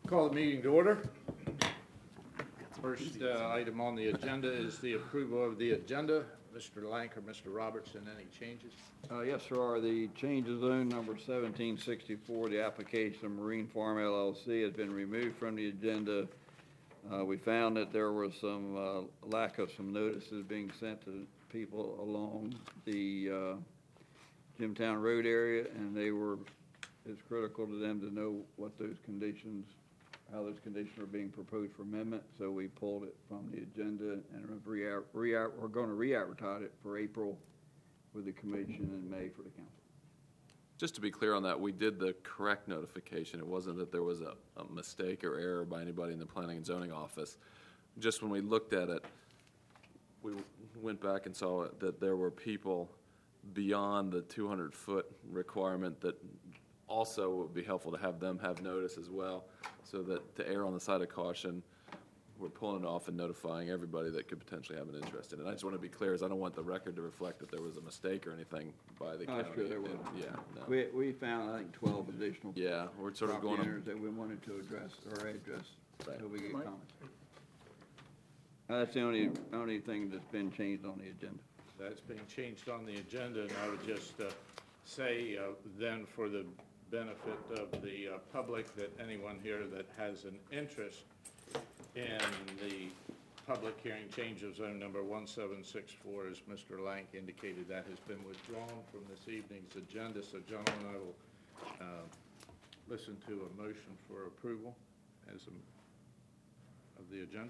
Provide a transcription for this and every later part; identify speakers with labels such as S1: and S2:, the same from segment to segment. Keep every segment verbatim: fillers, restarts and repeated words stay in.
S1: Call the meeting to order. First uh, item on the agenda is the approval of the agenda. Mister Lank or Mister Robertson, any changes?
S2: Uh, yes, there are. The change of zone number seventeen sixty-four, the application of Marine Farm L L C has been removed from the agenda. Uh, we found that there was some uh, lack of some notices being sent to people along the uh, Jimtown Road area, and they were, it's critical to them to know what those conditions, how those conditions are being proposed for amendment. So we pulled it from the agenda and re re we're going to re-advertise it for April with the commission in May for the council.
S3: Just to be clear on that, we did the correct notification. It wasn't that there was a, a mistake or error by anybody in the planning and zoning office. Just when we looked at it, we went back and saw that there were people beyond the two hundred foot requirement that also would be helpful to have them have notice as well, so that to err on the side of caution, we're pulling it off and notifying everybody that could potentially have an interest in it. I just want to be clear, as I don't want the record to reflect that there was a mistake or anything by the
S2: Oh,
S3: county.
S2: sure there was.
S3: And, yeah, no.
S2: We, we found, I think, twelve additional
S3: Yeah, we're sort of
S2: property
S3: going
S2: owners
S3: on.
S2: that we wanted to address or address
S3: Right.
S2: until we get
S4: Right.
S2: comments. Uh, That's the only, only thing that's been changed on the agenda.
S1: That's being changed on the agenda, and I would just uh, say uh, then, for the benefit of the uh, public, that anyone here that has an interest in the public hearing change of zone number one seven six four, as Mister Lank indicated, that has been withdrawn from this evening's agenda. So, gentlemen, I will uh, listen to a motion for approval as a, of the agenda.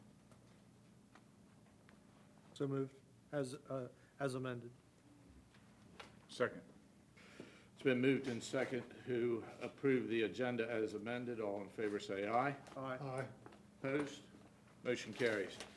S4: So moved, as, uh, as amended.
S1: Second. It's been moved and second to approve the agenda as amended. All in favor say aye.
S4: Aye.
S1: Opposed? Motion carries.